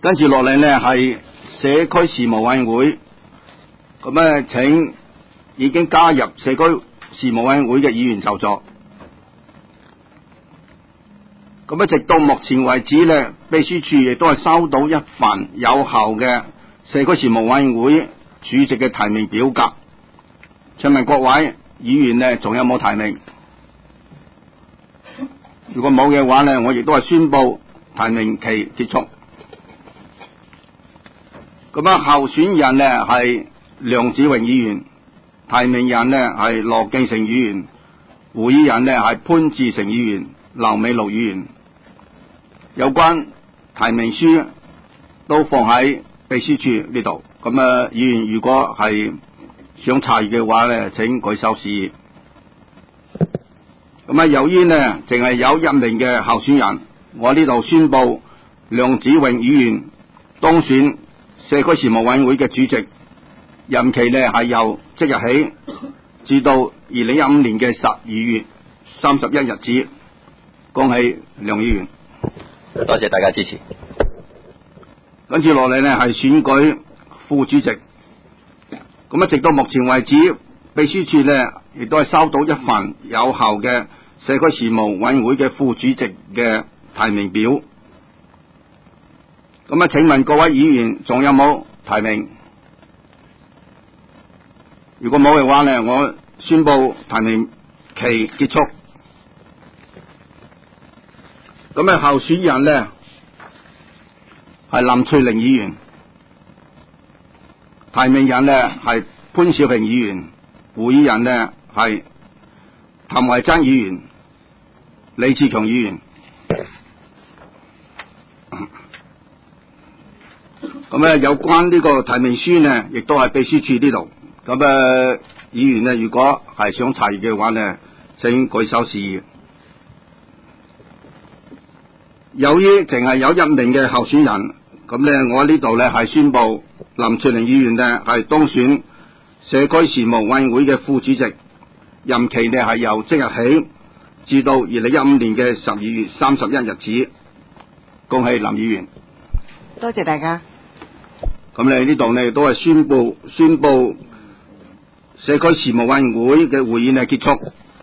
跟住落嚟呢係社區事務委員會，咁請已經加入社區事務委員會嘅議員就座。咁直到目前為止呢，秘書處亦都係收到一份有效嘅社區事務委員會主席嘅提名表格。請問各位議員呢，仲有冇提名？如果冇嘅話呢，我亦都係宣布提名期結束。候選人呢係梁子榮議員，提名人呢係羅敬成議員，會議人呢係潘志成議員、劉美露議員。有關提名書都放喺秘書處呢度。議員如果係想查閱嘅話呢，請舉手示意。由於呢淨係有1名嘅候選人，我呢度宣布梁子榮議員當選社區事務委員會嘅主席，任期呢係由即日起至到2015年嘅12月31日止。恭喜梁議員！ 多謝大家支持。 跟住落嚟呢係選舉副主席。直到目前為止，秘書處呢亦都係收到一份有效嘅社區事務委員會嘅副主席嘅提名表。請問各位議員仲有冇提名？如果冇嘅話呢，我宣布提名期結束。候選人呢係林翠玲議員，提名人呢係潘兆平議員，會議人呢係譚惠珍議員、李志強議員。有關呢個提名書呢，亦都係秘書處呢度。議員呢，如果係想查閱嘅話呢，請舉手示意。由於淨係有1名嘅候選人，我呢度呢係宣布林翠玲議員呢係當選社區事務委員會嘅副主席，任期呢係由即日起至到2015年嘅12月31日止。恭喜林議員！ 多謝大家。 呢度呢都係宣布社區事務委員會嘅會議呢結束。